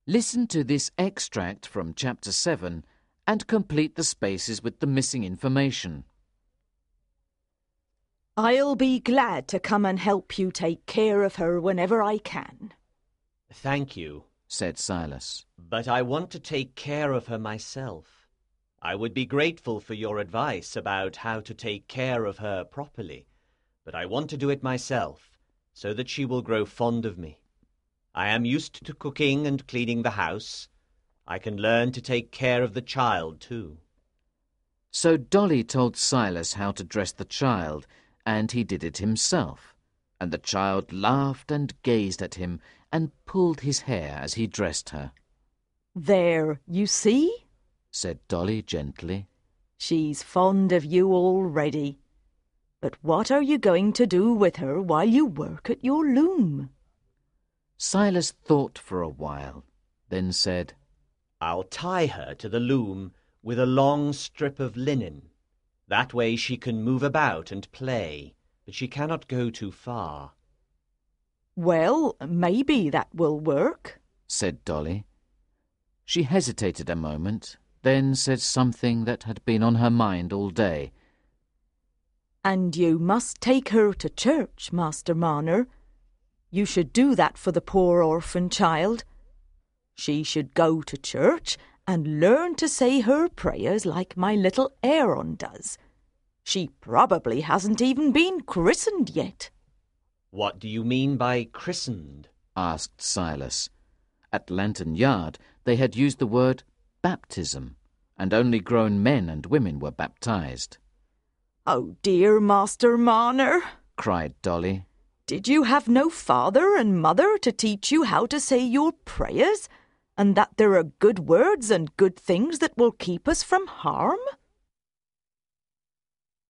Listen to this extract from Chapter 7 and complete the spaces with the missing information. I'll be glad to come and help you take care of her whenever I can. Thank you, said Silas. but I want to take care of her myself. I would be grateful for your advice about how to take care of her properly, but I want to do it myself, so that she will grow fond of me. I am used to cooking and cleaning the house. I can learn to take care of the child, too. So Dolly told Silas how to dress the child, and he did it himself. And the child laughed and gazed at him and pulled his hair as he dressed her. There, you see, said Dolly gently. She's fond of you already. But what are you going to do with her while you work at your loom? Silas thought for a while, then said, I'll tie her to the loom with a long strip of linen. That way she can move about and play, but she cannot go too far. Well, maybe that will work, said Dolly. She hesitated a moment, then said something that had been on her mind all day. And you must take her to church, Master Marner. You should do that for the poor orphan child. She should go to church and learn to say her prayers like my little Aaron does. She probably hasn't even been christened yet. What do you mean by christened? Asked Silas. At Lantern Yard they had used the word baptism, and only grown men and women were baptized. Oh dear, Master Marner, cried Dolly. Did you have no father and mother to teach you how to say your prayers, and that there are good words and good things that will keep us from harm?